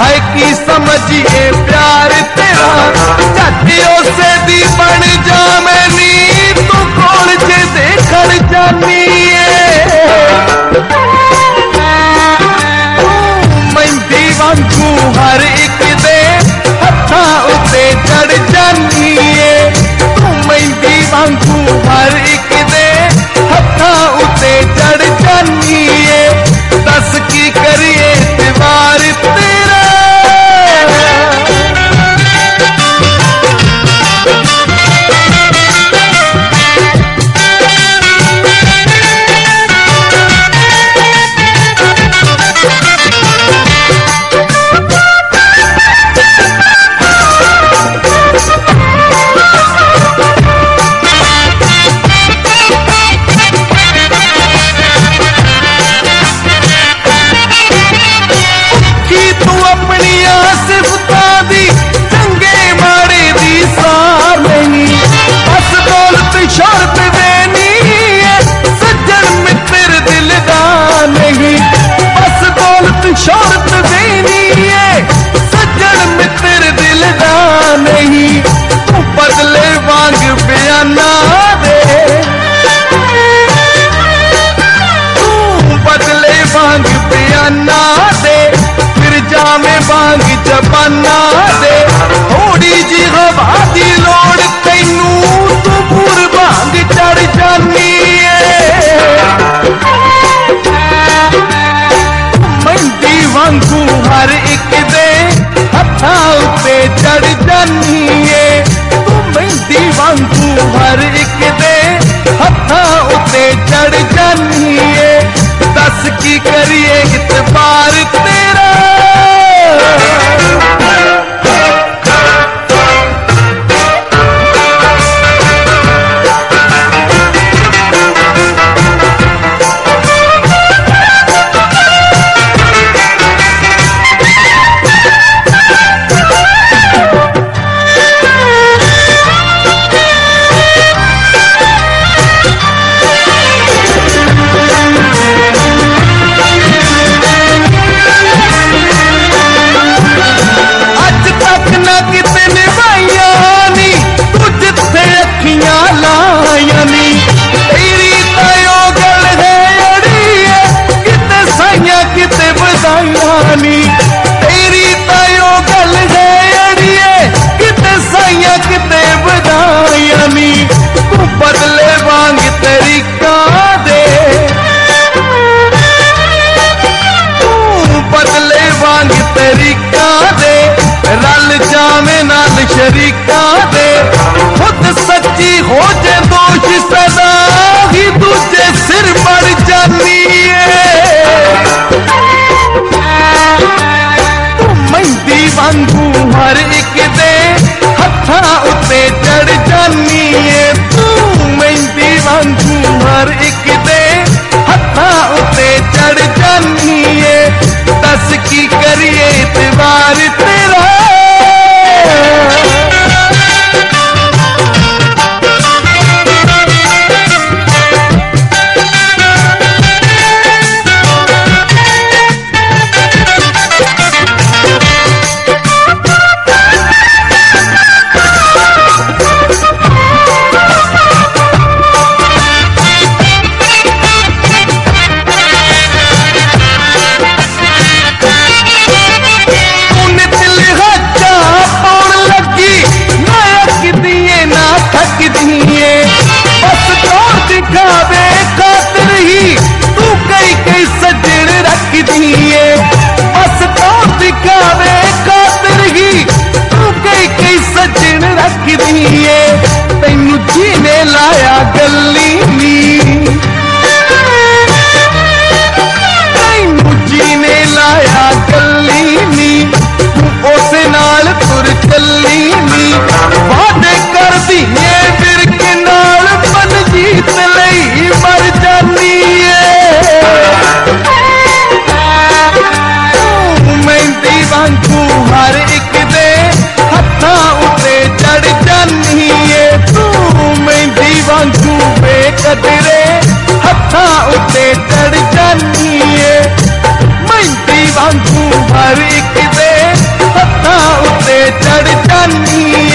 है की समझिए प्यार तेरा, चाटियों से दी बन जा मैनी तू कोल जे देखण जानी मेहंदी वांगू हर एक दे हथा उते चढ़ जानी तू मेहंदी वांगू हर एक दे हथा उते चढ़ जानी दस की करिए दीवार तेरा। शौरत देनी है सज्जन मित्र दिलदा नहीं तू बदले वांग बयाना दे तू बदले वांग बयाना दे फिर जामे वांग जबाना दे थोड़ी जी हवा दी लोड़ तैनू तू पूर वांग चढ़ जानी वांगू हर एक दे हथा उते चढ़ जानी तू मेहंदी वांगू हर एक दे हथा उते चढ़ जानी दस की करिए इतबार तेरा। तेरी तायो गल है अड़िए किते साइया किते बधायानी तू बदले वांग तरीका दे तू बदले वांग तरीका दे रल जावे नाल शरीका दे खुद सच्ची हो जे दोष सदा ही दूजे सिर बढ़ जानी मेहंदी वांगू हर एक दे हथा उते चढ़ जानी तू मेहंदी वांगू हर एक दे हथा उते चढ़ जानी दस की करिए दीवार तेरा। नानी